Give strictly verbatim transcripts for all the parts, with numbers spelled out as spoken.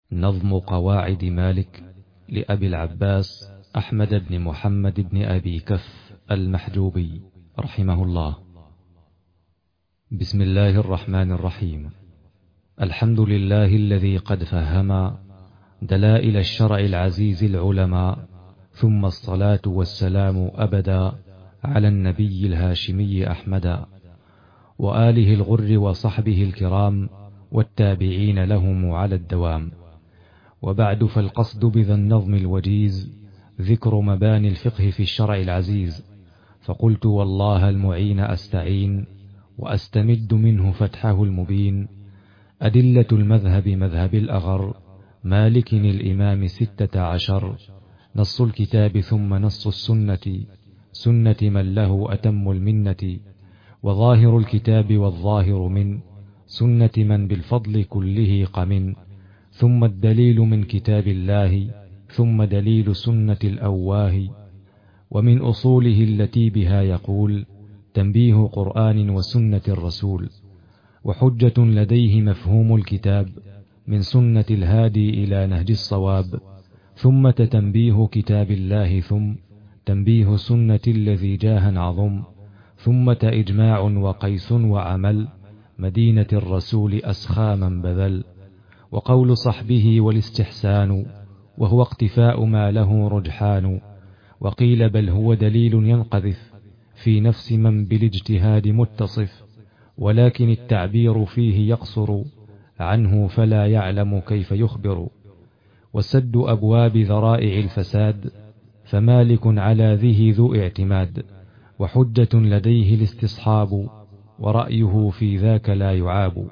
نظم قواعد مالك لأبي العباس أحمد بن محمد بن أبي كف المحجوبي رحمه الله. بسم الله الرحمن الرحيم. الحمد لله الذي قد فهم دلائل الشرع العزيز العلماء، ثم الصلاة والسلام أبدا على النبي الهاشمي أحمدا، وآله الغر وصحبه الكرام والتابعين لهم على الدوام. وبعد، فالقصد بذا النظم الوجيز ذكر مباني الفقه في الشرع العزيز. فقلت والله المعين أستعين، وأستمد منه فتحه المبين. أدلة المذهب مذهب الأغر، مالك الإمام ستة عشر. نص الكتاب ثم نص السنة، سنة من له أتم المنة. وظاهر الكتاب والظاهر من سنة من بالفضل كله قمن. ثم الدليل من كتاب الله، ثم دليل سنة الأواه. ومن أصوله التي بها يقول تنبيه قرآن وسنة الرسول. وحجة لديه مفهوم الكتاب من سنة الهادي إلى نهج الصواب. ثم تنبيه كتاب الله، ثم تنبيه سنة الذي جاه عظم. ثم إجماع وقيس وعمل، مدينة الرسول أسخى من بذل. وقول صحبه والاستحسان، وهو اقتفاء ما له رجحان. وقيل بل هو دليل ينقذف في نفس من بالاجتهاد متصف، ولكن التعبير فيه يقصر عنه فلا يعلم كيف يخبر. وسد أبواب ذرائع الفساد، فمالك على ذه ذو اعتماد. وحجة لديه الاستصحاب، ورأيه في ذاك لا يعاب.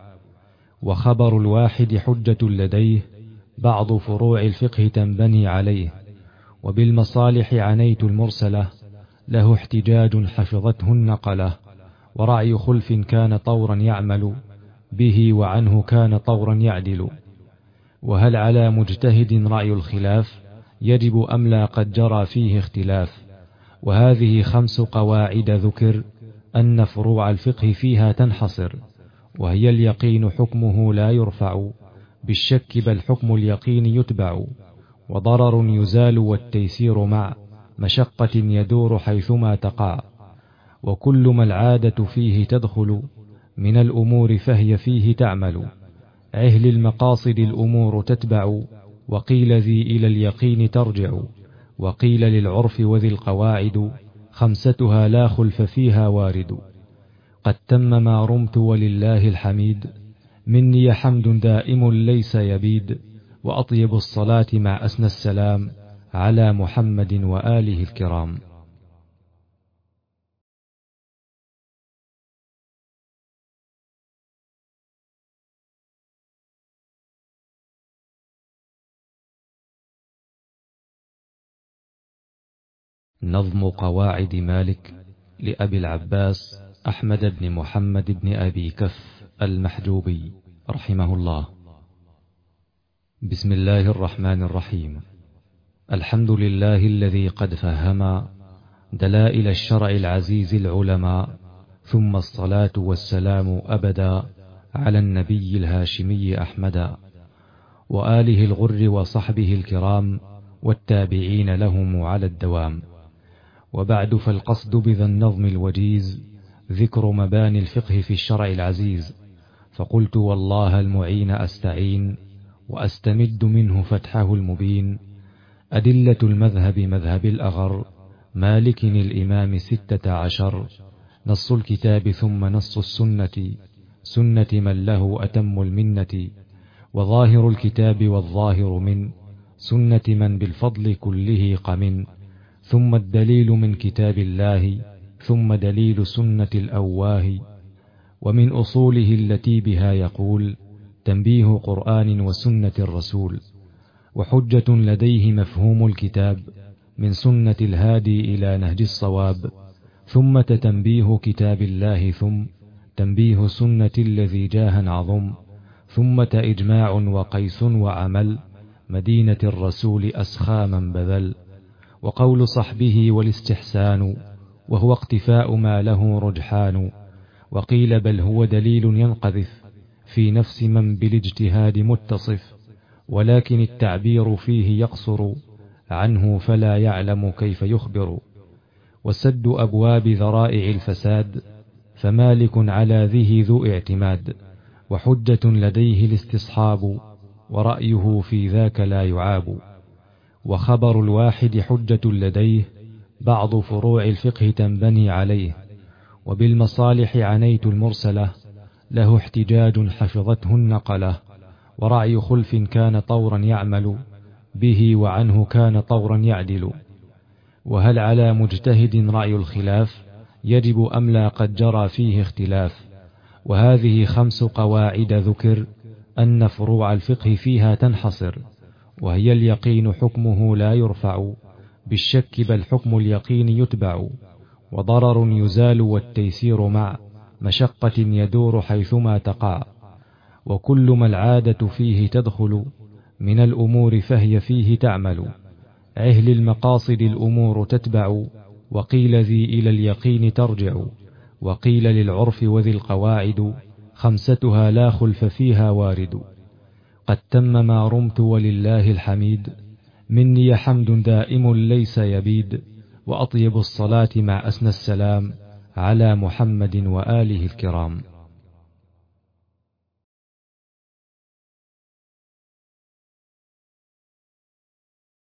وخبر الواحد حجة لديه، بعض فروع الفقه تنبني عليه. وبالمصالح عنيت المرسلة، له احتجاج حفظته النقلة. ورعي خلف كان طورا يعمل به، وعنه كان طورا يعدل. وهل على مجتهد رعي الخلاف، يجب أم لا قد جرى فيه اختلاف. وهذه خمس قواعد ذكر أن فروع الفقه فيها تنحصر. وهي اليقين حكمه لا يرفع بالشك، بل حكم اليقين يتبع. وضرر يزال والتيسير مع مشقة يدور حيثما تقع. وكل ما العادة فيه تدخل من الأمور فهي فيه تعمل. عهل المقاصد الأمور تتبع، وقيل ذي إلى اليقين ترجع. وقيل للعرف وذي القواعد، خمستها لا خلف فيها وارد. قد تم ما رمت ولله الحميد، مني حمد دائم ليس يبيد. وأطيب الصلاة مع أسنى السلام على محمد وآله الكرام. نظم قواعد مالك لأبي العباس أحمد بن محمد بن أبي كف المحجوبي رحمه الله. بسم الله الرحمن الرحيم. الحمد لله الذي قد فهم دلائل الشرع العزيز العلماء، ثم الصلاة والسلام أبدا على النبي الهاشمي أحمدا، وآله الغر وصحبه الكرام والتابعين لهم على الدوام. وبعد، فالقصد بذا النظم الوجيز ذكر مباني الفقه في الشرع العزيز. فقلت والله المعين أستعين، وأستمد منه فتحه المبين. أدلة المذهب مذهب الأغر، مالك الإمام ستة عشر. نص الكتاب ثم نص السنة، سنة من له أتم المنة. وظاهر الكتاب والظاهر من سنة من بالفضل كله قمن. ثم الدليل من كتاب الله، ثم دليل سنة الأواه. ومن أصوله التي بها يقول تنبيه قرآن وسنة الرسول. وحجة لديه مفهوم الكتاب من سنة الهادي إلى نهج الصواب. ثم تنبيه كتاب الله، ثم تنبيه سنة الذي جاه عظم. ثم إجماع وقيس وعمل، مدينة الرسول أسخى من بذل. وقول صحبه والاستحسان، وهو اقتفاء ما له رجحان. وقيل بل هو دليل ينقذف في نفس من بالاجتهاد متصف، ولكن التعبير فيه يقصر عنه فلا يعلم كيف يخبر. وسد أبواب ذرائع الفساد فمالك على ذه ذو اعتماد، وحجة لديه الاستصحاب ورأيه في ذاك لا يعاب. وخبر الواحد حجة لديه بعض فروع الفقه تنبني عليه. وبالمصالح عنيت المرسلة له احتجاج حفظته النقلة، ورعي خلف كان طورا يعمل به وعنه كان طورا يعدل. وهل على مجتهد رأي الخلاف يجب أم لا قد جرى فيه اختلاف. وهذه خمس قواعد ذكر أن فروع الفقه فيها تنحصر، وهي اليقين حكمه لا يرفع بالشك بل حكم اليقين يتبع، وضرر يزال والتيسير مع مشقة يدور حيثما تقع. وكل ما العادة فيه تدخل من الأمور فهي فيه تعمل. عهل المقاصد الأمور تتبع، وقيل ذي إلى اليقين ترجع. وقيل للعرف وذي القواعد خمستها لا خلف فيها وارد. قد تم ما رمت ولله الحميد، مني حمد دائم ليس يبيد. وأطيب الصلاة مع أسنى السلام على محمد وآله الكرام.